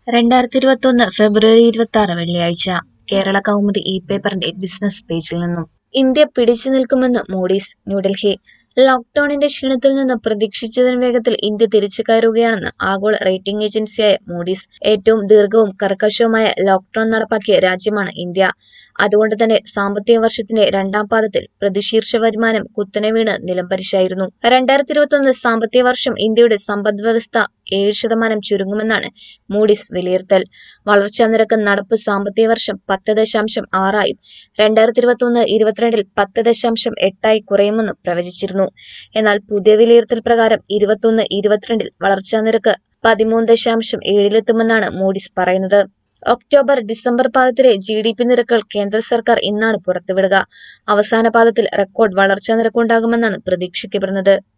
2021 ഫെബ്രുവരി 26 വെള്ളിയാഴ്ച കേരള കൗമുദി പേപ്പറിന്റെ ബിസിനസ് പേജിൽ നിന്നും ഇന്ത്യ പിടിച്ചു നിൽക്കുമെന്ന് മൂഡീസ് ന്യൂഡൽഹി ലോക്ഡൌണിന്റെ ക്ഷീണത്തിൽ നിന്ന് പ്രതീക്ഷിച്ചതിലും വേഗത്തിൽ ഇന്ത്യ തിരിച്ചു കയറുകയാണെന്ന് ആഗോള റേറ്റിംഗ് ഏജൻസിയായ മൂഡീസ്. ഏറ്റവും ദീർഘവും കർക്കശവുമായ ലോക്ഡൌൺ നടപ്പാക്കിയ രാജ്യമാണ് ഇന്ത്യ. അതുകൊണ്ട് തന്നെ സാമ്പത്തിക വർഷത്തിന്റെ രണ്ടാം പാദത്തിൽ പ്രതിശീർഷ വരുമാനം കുത്തനെ വീണ് നിലംപരിശായിരുന്നു. 2021 സാമ്പത്തിക വർഷം ഇന്ത്യയുടെ സമ്പദ് വ്യവസ്ഥ 7% ചുരുങ്ങുമെന്നാണ് മൂഡീസ് വിലയിരുത്തൽ. വളർച്ചാ നിരക്ക് നടപ്പ് സാമ്പത്തിക വർഷം 10.6 2021-22 10.8 കുറയുമെന്നും പ്രവചിച്ചിരുന്നു. എന്നാൽ പുതിയ വിലയിരുത്തൽ പ്രകാരം 21-22 വളർച്ചാ നിരക്ക് 13.7 മൂഡീസ് പറയുന്നത്. ഒക്ടോബർ ഡിസംബർ പാദത്തിലെ GDP നിരക്കുകൾ കേന്ദ്ര സർക്കാർ ഇന്നാണ് പുറത്തുവിടുക. അവസാന പാദത്തിൽ റെക്കോർഡ് വളർച്ചാ നിരക്കുണ്ടാകുമെന്നാണ് പ്രതീക്ഷിക്കപ്പെടുന്നത്.